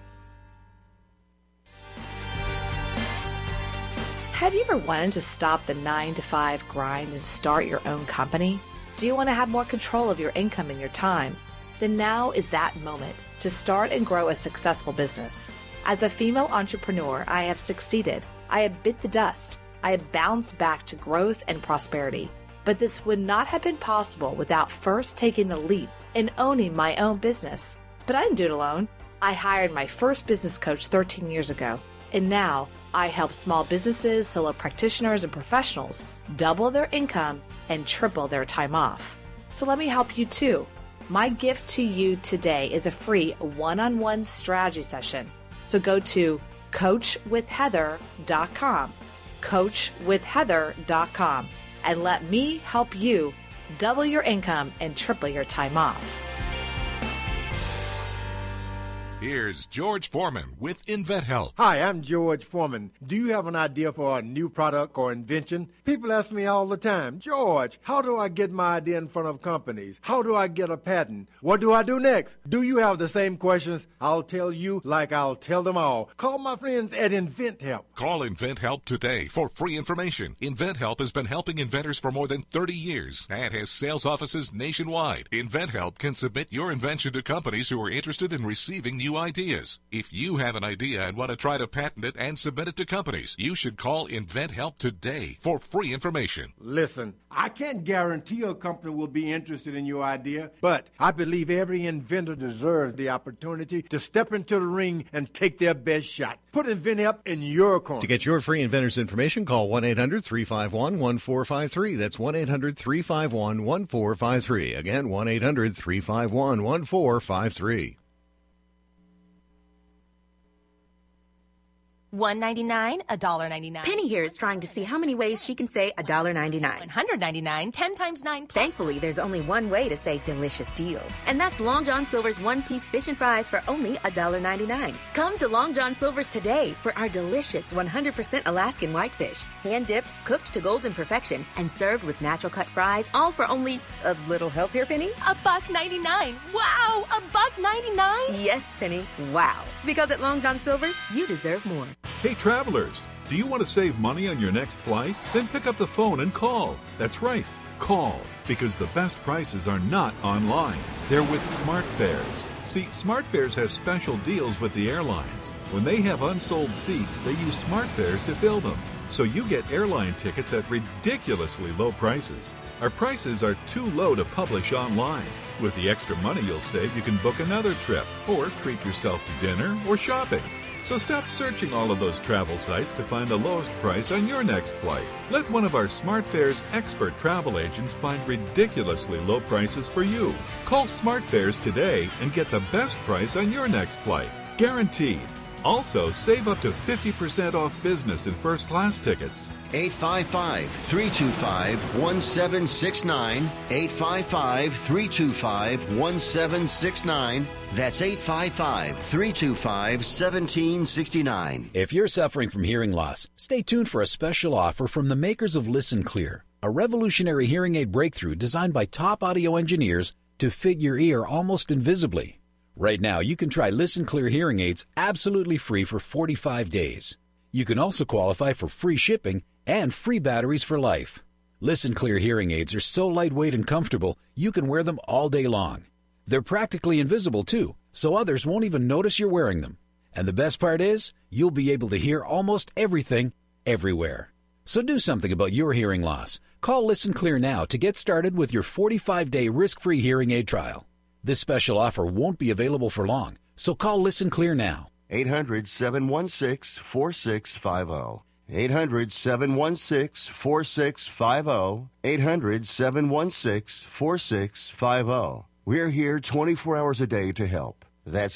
Have you ever wanted to stop the 9-to-5 grind and start your own company? Do you want to have more control of your income and your time? Then now is that moment to start and grow a successful business. As a female entrepreneur, I have succeeded. I have bit the dust. I have bounced back to growth and prosperity. But this would not have been possible without first taking the leap and owning my own business. But I didn't do it alone. I hired my first business coach 13 years ago. And now I help small businesses, solo practitioners, and professionals double their income and triple their time off. So let me help you too. My gift to you today is a free one-on-one strategy session. So go to coachwithheather.com, coachwithheather.com, and let me help you double your income and triple your time off. Here's George Foreman with InventHelp. Hi, I'm George Foreman. Do you have an idea for a new product or invention? People ask me all the time, George, how do I get my idea in front of companies? How do I get a patent? What do I do next? Do you have the same questions? I'll tell you like I'll tell them all. Call my friends at InventHelp. Call InventHelp today for free information. InventHelp has been helping inventors for more than 30 years and has sales offices nationwide. InventHelp can submit your invention to companies who are interested in receiving new ideas. If you have an idea and want to try to patent it and submit it to companies, you should call InventHelp today for free information. Listen, I can't guarantee a company will be interested in your idea, but I believe every inventor deserves the opportunity to step into the ring and take their best shot. Put InventHelp in your corner. To get your free inventor's information, call 1-800-351-1453. That's 1-800-351-1453. Again, 1-800-351-1453. $1.99, $1.99. Penny here is trying to see how many ways she can say $1.99. $199, 10 times 9 plus. Thankfully, there's only one way to say delicious deal. And that's Long John Silver's one-piece fish and fries for only $1.99. Come to Long John Silver's today for our delicious 100% Alaskan whitefish. Hand-dipped, cooked to golden perfection, and served with natural cut fries, all for only a little help here, Penny? $1.99. Wow, $1.99? Yes, Penny, wow. Because at Long John Silver's, you deserve more. Hey travelers, do you want to save money on your next flight? Then pick up the phone and call. That's right, call, because the best prices are not online. They're with SmartFares. See, SmartFares has special deals with the airlines. When they have unsold seats, they use SmartFares to fill them. So you get airline tickets at ridiculously low prices. Our prices are too low to publish online. With the extra money you'll save, you can book another trip or treat yourself to dinner or shopping. So stop searching all of those travel sites to find the lowest price on your next flight. Let one of our SmartFares expert travel agents find ridiculously low prices for you. Call SmartFares today and get the best price on your next flight. Guaranteed. Also, save up to 50% off business and first class tickets. 855-325-1769. 855-325-1769. That's 855-325-1769. If you're suffering from hearing loss, stay tuned for a special offer from the makers of Listen Clear, a revolutionary hearing aid breakthrough designed by top audio engineers to fit your ear almost invisibly. Right now, you can try Listen Clear hearing aids absolutely free for 45 days. You can also qualify for free shipping and free batteries for life. Listen Clear hearing aids are so lightweight and comfortable, you can wear them all day long. They're practically invisible, too, so others won't even notice you're wearing them. And the best part is, you'll be able to hear almost everything, everywhere. So do something about your hearing loss. Call Listen Clear now to get started with your 45-day risk-free hearing aid trial. This special offer won't be available for long, so call Listen Clear now. 800-716-4650. 800-716-4650. 800-716-4650. We're here 24 hours a day to help. That's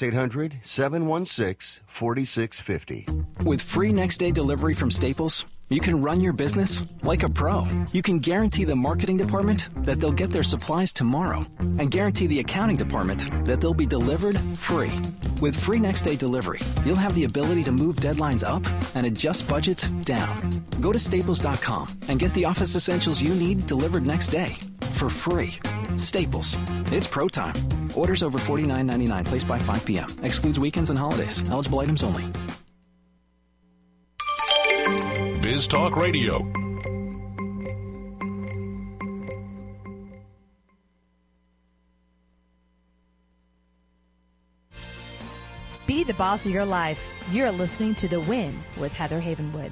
800-716-4650. With free next-day delivery from Staples, you can run your business like a pro. You can guarantee the marketing department that they'll get their supplies tomorrow and guarantee the accounting department that they'll be delivered free. With free next-day delivery, you'll have the ability to move deadlines up and adjust budgets down. Go to Staples.com and get the office essentials you need delivered next day for free. Staples. It's pro time. Orders over $49.99 placed by 5 p.m. Excludes weekends and holidays. Eligible items only. Biz Talk Radio. Be the boss of your life. You're listening to The Win with Heather Havenwood.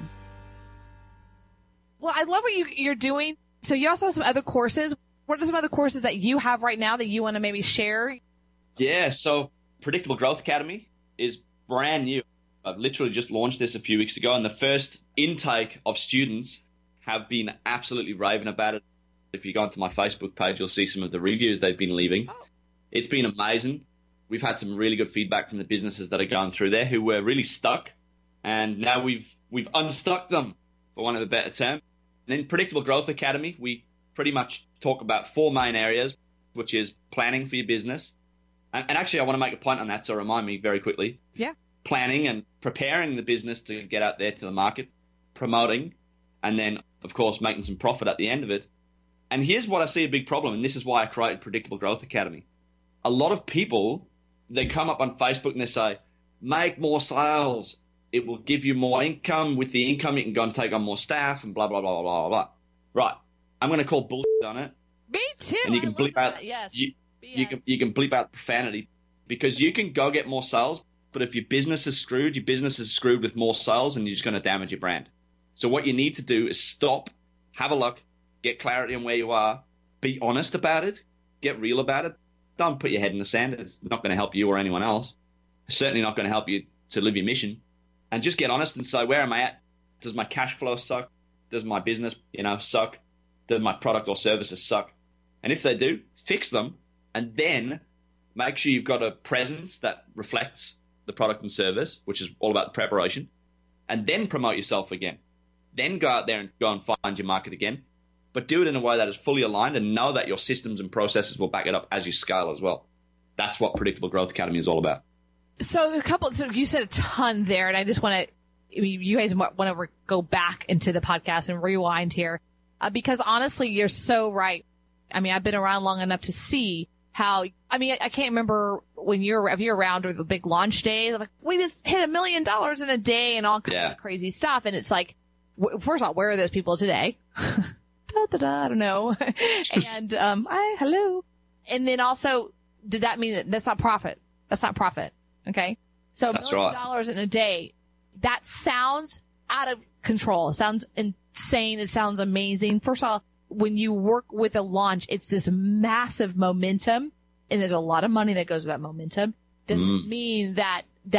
Well, I love what you're doing. So you also have some other courses. What are some other courses that you have right now that you want to maybe share? Yeah, so Predictable Growth Academy is brand new. I've literally just launched this a few weeks ago, and the first intake of students have been absolutely raving about it. If you go onto my Facebook page, you'll see some of the reviews they've been leaving. Oh. It's been amazing. We've had some really good feedback from the businesses that are going through there who were really stuck, and now we've unstuck them, for want of a better term. And in Predictable Growth Academy, we pretty much talk about 4 main areas, which is planning for your business. And actually, I want to make a point on that, so remind me very quickly. Yeah. Planning and preparing the business to get out there to the market, promoting, and then, of course, making some profit at the end of it. And here's what I see a big problem, and this is why I created Predictable Growth Academy. A lot of people, they come up on Facebook and they say, make more sales. It will give you more income. With the income, you can go and take on more staff and blah, blah, blah, blah, blah, blah. Right. I'm going to call bullshit on it. Me too. And you can bleep out, yes. you can bleep out profanity, because you can go get more sales. But if your business is screwed, your business is screwed with more sales, and you're just going to damage your brand. So what you need to do is stop, have a look, get clarity on where you are, be honest about it, get real about it. Don't put your head in the sand. It's not going to help you or anyone else. It's certainly not going to help you to live your mission. And just get honest and say, where am I at? Does my cash flow suck? Does my business, suck? Does my product or services suck? And if they do, fix them, and then make sure you've got a presence that reflects the product and service, which is all about the preparation, and then promote yourself again. Then go out there and go and find your market again, but do it in a way that is fully aligned, and know that your systems and processes will back it up as you scale as well. That's what Predictable Growth Academy is all about. So you said a ton there, and I just want to, you guys want to go back into the podcast and rewind here, because honestly, you're so right. I mean, I've been around long enough to see how, I can't remember if you're around or the big launch days. I'm like, we just hit $1 million in a day and all kinds of crazy stuff. And it's like, first of all, where are those people today? I don't know. And, hello. And then also, did that mean that that's not profit? That's not profit. Okay. So $1 million in a day, that sounds out of control. It sounds insane. It sounds amazing. First of all, when you work with a launch, it's this massive momentum, and there's a lot of money that goes with that momentum. Doesn't mean that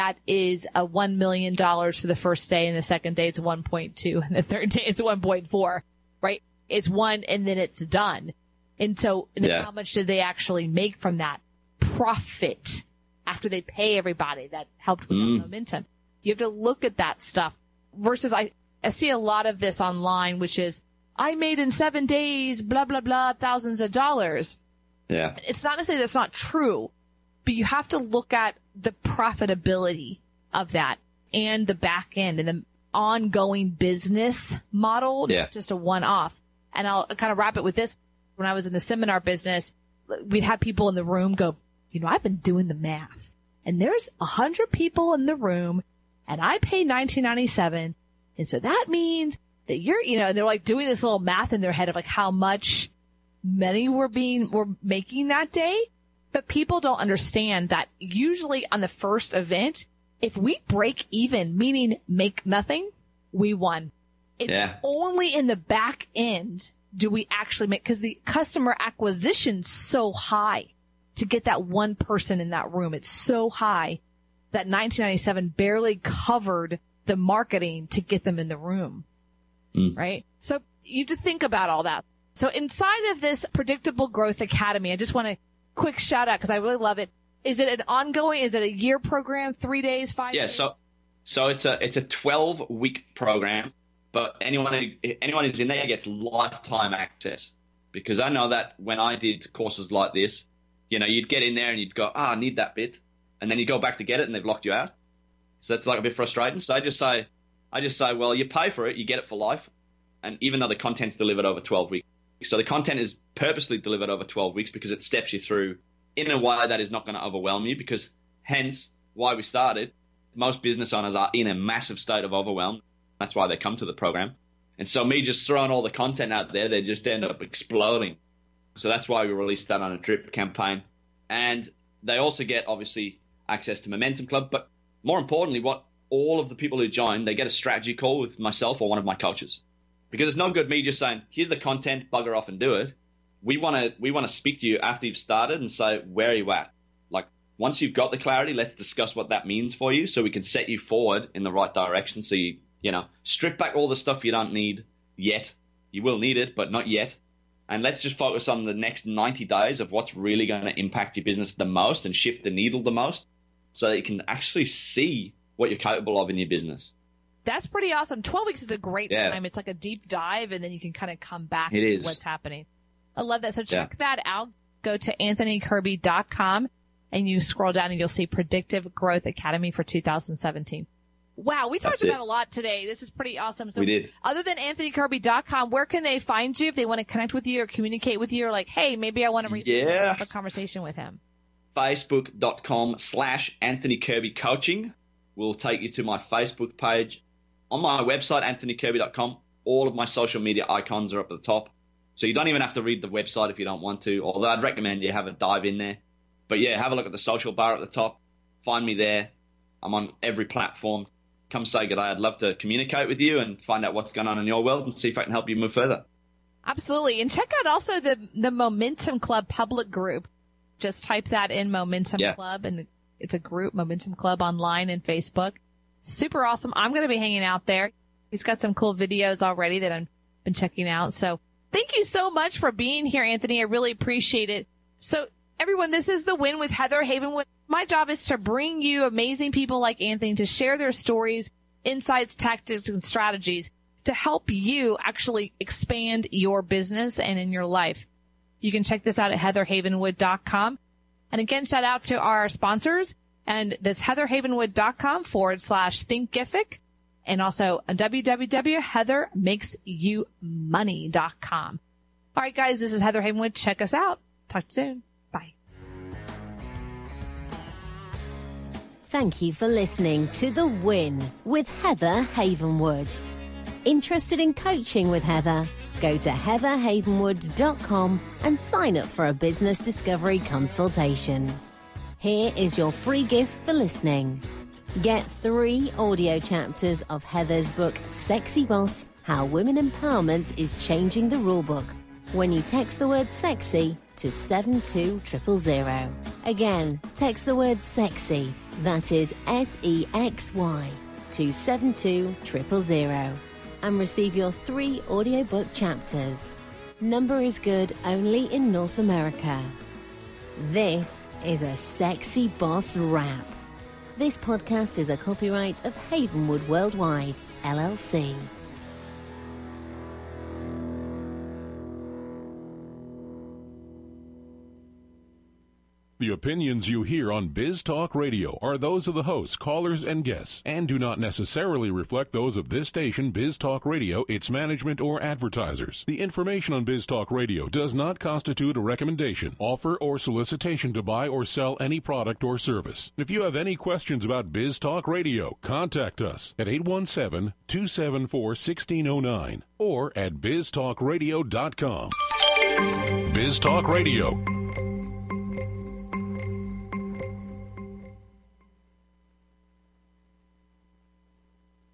is a $1 million for the first day, and the second day it's 1.2, and the third day it's 1.4, right? It's 1, and then it's done. And so how much did they actually make from that profit after they pay everybody that helped with that momentum? You have to look at that stuff versus I see a lot of this online, which is I made in 7 days, blah, blah, blah, thousands of dollars. Yeah. It's not to say that's not true, but you have to look at the profitability of that and the back end and the ongoing business model, not just a one-off. And I'll kind of wrap it with this. When I was in the seminar business, we'd have people in the room go, I've been doing the math and there's 100 people in the room and I pay $19.97. And so that means that you're, and they're like doing this little math in their head of like how much money we're making that day. But people don't understand that usually on the first event, if we break even, meaning make nothing, we won. It's only in the back end do we actually make, because the customer acquisition's so high to get that one person in that room. It's so high that $19.97 barely covered the marketing to get them in the room. Right? So you have to think about all that. So inside of this Predictable Growth Academy, I just want to quick shout out because I really love it. Is it an ongoing? Is it a year program? 3 days, 5 days? Yeah. So it's a 12-week program, but anyone who's in there gets lifetime access. Because I know that when I did courses like this, you'd get in there and you'd go, I need that bit, and then you go back to get it and they've locked you out. So that's like a bit frustrating. So I just say, well, you pay for it, you get it for life, and even though the content's delivered over 12 weeks. So the content is purposely delivered over 12 weeks because it steps you through in a way that is not going to overwhelm you, because hence why we started. Most business owners are in a massive state of overwhelm. That's why they come to the program. And so me just throwing all the content out there, they just end up exploding. So that's why we released that on a drip campaign. And they also get, obviously, access to Momentum Club. But more importantly, what all of the people who join, they get a strategy call with myself or one of my coaches. Because it's no good me just saying, here's the content, bugger off and do it. We want to speak to you after you've started and say, where are you at? Like, once you've got the clarity, let's discuss what that means for you so we can set you forward in the right direction. So you strip back all the stuff you don't need yet. You will need it, but not yet. And let's just focus on the next 90 days of what's really going to impact your business the most and shift the needle the most so that you can actually see what you're capable of in your business. That's pretty awesome. 12 weeks is a great time. It's like a deep dive, and then you can kind of come back to what's happening. I love that. So check that out. Go to anthonykirby.com, and you scroll down, and you'll see Predictive Growth Academy for 2017. Wow, we talked about a lot today. This is pretty awesome. So we did. Other than anthonykirby.com, where can they find you if they want to connect with you or communicate with you, or like, hey, maybe I want to have a conversation with him? Facebook.com/Anthony Kirby Coaching will take you to my Facebook page. On my website, anthonykirby.com, all of my social media icons are up at the top. So you don't even have to read the website if you don't want to, although I'd recommend you have a dive in there. But yeah, have a look at the social bar at the top. Find me there. I'm on every platform. Come say good day. I'd love to communicate with you and find out what's going on in your world and see if I can help you move further. Absolutely. And check out also the Momentum Club public group. Just type that in, Momentum Club, and it's a group, Momentum Club, online and Facebook. Super awesome. I'm going to be hanging out there. He's got some cool videos already that I've been checking out. So thank you so much for being here, Anthony. I really appreciate it. So everyone, this is The Win with Heather Havenwood. My job is to bring you amazing people like Anthony to share their stories, insights, tactics, and strategies to help you actually expand your business and in your life. You can check this out at heatherhavenwood.com. And again, shout out to our sponsors. And that's heatherhavenwood.com/thinkific. And also www.heathermakesyoumoney.com. All right, guys, this is Heather Havenwood. Check us out. Talk soon. Bye. Thank you for listening to The Win with Heather Havenwood. Interested in coaching with Heather? Go to heatherhavenwood.com and sign up for a business discovery consultation. Here is your free gift for listening. Get 3 audio chapters of Heather's book, Sexy Boss, How Women Empowerment is Changing the Rulebook, when you text the word sexy to 72000. Again, text the word sexy, that is SEXY, to 72000, and receive your 3 audiobook chapters. Number is good only in North America. This is a Sexy Boss wrap. This podcast is a copyright of Havenwood Worldwide, LLC. The opinions you hear on Biz Talk Radio are those of the hosts, callers, and guests, and do not necessarily reflect those of this station, Biz Talk Radio, its management, or advertisers. The information on Biz Talk Radio does not constitute a recommendation, offer, or solicitation to buy or sell any product or service. If you have any questions about Biz Talk Radio, contact us at 817-274-1609 or at biztalkradio.com. Biz Talk Radio.